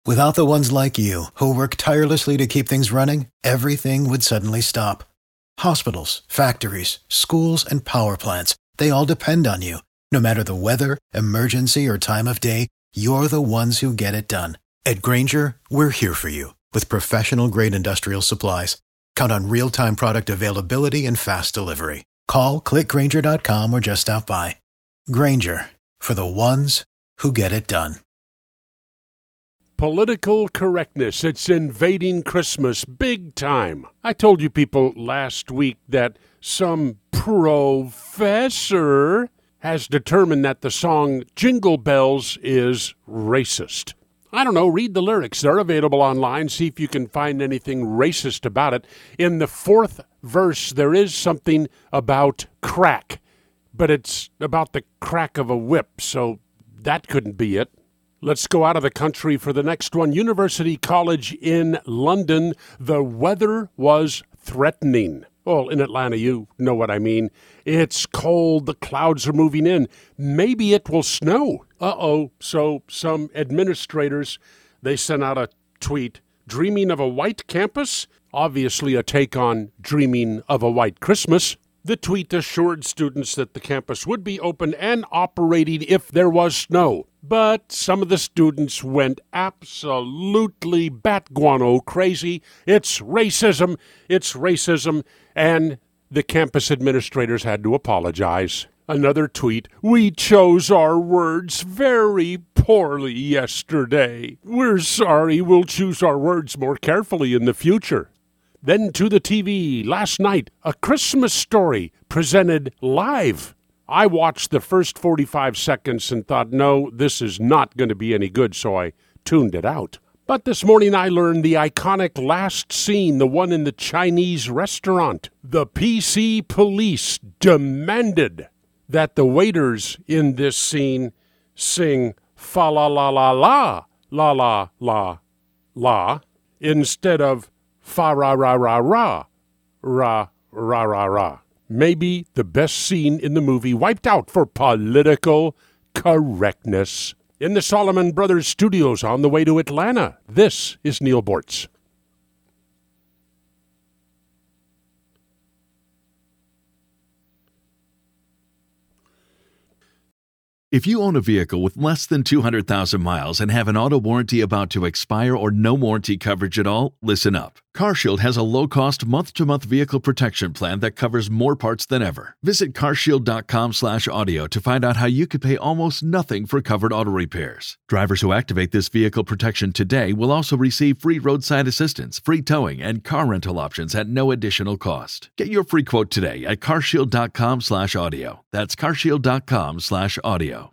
Without the ones like you, who work tirelessly to keep things running, everything would suddenly stop. Hospitals, factories, schools, and power plants, they all depend on you. No matter the weather, emergency, or time of day, you're the ones who get it done. At Grainger, we're here for you with professional-grade industrial supplies. Count on real-time product availability and fast delivery. Call, clickgrainger.com, or just stop by. Grainger, for the ones who get it done. Political correctness, it's invading Christmas big time. I told you people last week that some professor has determined that the song Jingle Bells is racist. I don't know, read the lyrics. They're available online. See if you can find anything racist about it. In the fourth verse, there is something about crack, but it's about the crack of a whip, so that couldn't be it. Let's go out of the country for the next one. University College in London, the weather was threatening. Well, in Atlanta, you know what I mean. It's cold, the clouds are moving in. Maybe it will snow. So some administrators, they sent out a tweet, dreaming of a white campus? Obviously a take on dreaming of a white Christmas. The tweet assured students that the campus would be open and operating if there was snow. But some of the students went absolutely bat guano crazy. It's racism, and the campus administrators had to apologize. Another tweet, we chose our words very poorly yesterday. We're sorry, we'll choose our words more carefully in the future. Then to the TV, last night, A Christmas Story presented live. I watched the first 45 seconds and thought, no, this is not going to be any good, so I tuned it out. But this morning I learned the iconic last scene, the one in the Chinese restaurant. The PC police demanded that the waiters in this scene sing fa la la la la, la la la la, instead of fa ra ra ra ra, ra ra ra ra. Maybe the best scene in the movie wiped out for political correctness. In the Solomon Brothers studios on the way to Atlanta, this is Neil Bortz. If you own a vehicle with less than 200,000 miles and have an auto warranty about to expire or no warranty coverage at all, listen up. CarShield has a low-cost month-to-month vehicle protection plan that covers more parts than ever. Visit carshield.com/audio to find out how you could pay almost nothing for covered auto repairs. Drivers who activate this vehicle protection today will also receive free roadside assistance, free towing, and car rental options at no additional cost. Get your free quote today at carshield.com/audio. That's carshield.com/audio.